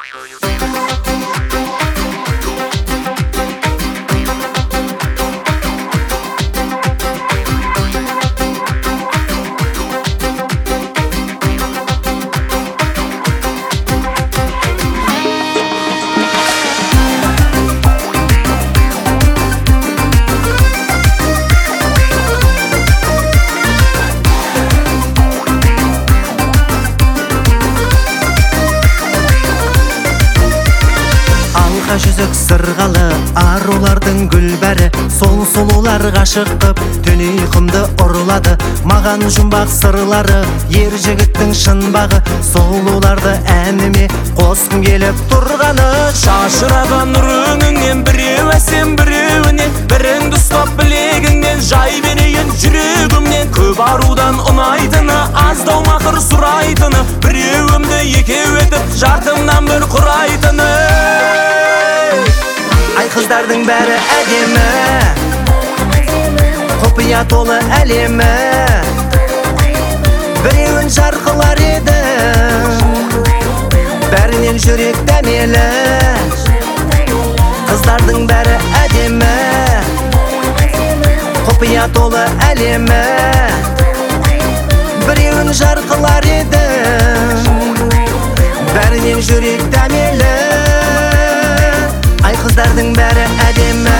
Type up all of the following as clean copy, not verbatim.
Жүзік сырғалы арулардың гүлбәрі, сол сұлулар ғашық қып түн ұйқымды ұрлады. Маған жұмбақ сырлары ер жігіттің шынбағы, сұлуларды әніме қосқым келіп тұрғаны. Шашыраған нұрыңнен біреу әсем біреуінен, біріңді ұстап білегіңнен жай берейін жүрегімнен. Көп арудан ұнайтыны, аздау мақыр сұрайтыны, біреуімді екеу етіп жартымнан бір құрайтыны. Ай қыздардың бәрі әдемі, құпия толы әлемі, біреуін жарқылар еді, бәрінен жүрек дәмелі. Қыздардың бәрі әдемі, құпия толы әлемі, біреуін жарқылар еді, бәрінен жүрек дәмелі. Ай қыздардың бәрі әдемі.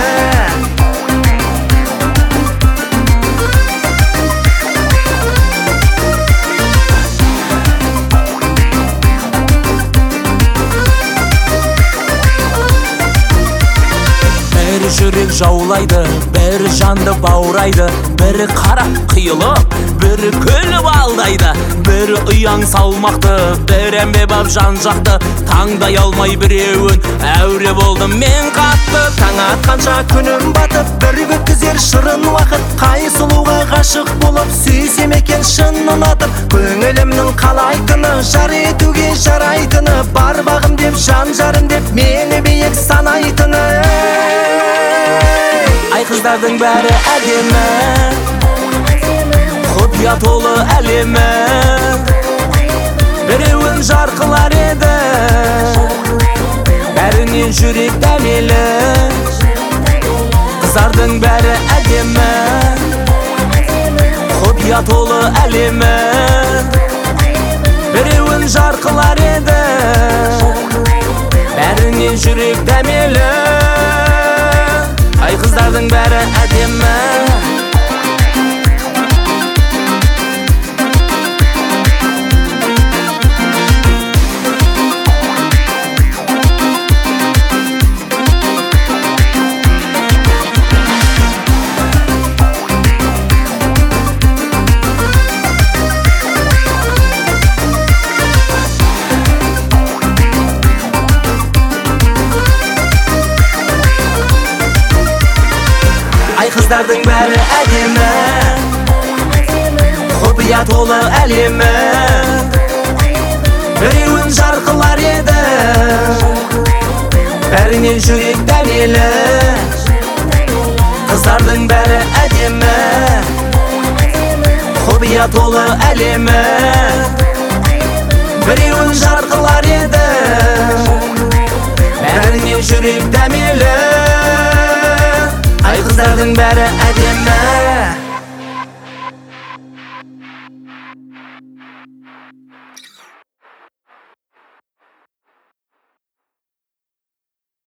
Бір жүрек жаулайды, бір жанды баурайды, бірі қарап қиылып, бірі күліп алдайды, бірі ұяң салмақты, бірі әмбебап жан жақты. Таңдай алмай біреуін әуре болдым мен қатты. Таң атқанша күнім батып, бір өткізер шырын уақыт. Қай сұлуға ғашық болып сүйсем екен шын ұнатып. Көңілімнің қалайтыны, жар етуге жарайтыны, бар бағым деп жан жарым деп мені биік санайтыны. Ай қыздардың бәрі әдемі, құпия толы әлемі, біреуін жарқылар еді, бәрінен жүрек дәмелі. Қыздардың бәрі әдемі, құпия толы әлемі, біреуін жарқылар еді, бәрінен жүрек дәмелі. Ай қыздардың бәрі әдемі. Ай қыздардың бәрі әдемі, құпия толы әлемі, біреуін жарқылар еді, бәрінен жүрек дәмелі. Қыздардың бәрі әдемі, құпия толы әлемі, біреуін жарқылар еді, бәрінен жүрек дәмелі. Ай қыздардың бәрі әдемі.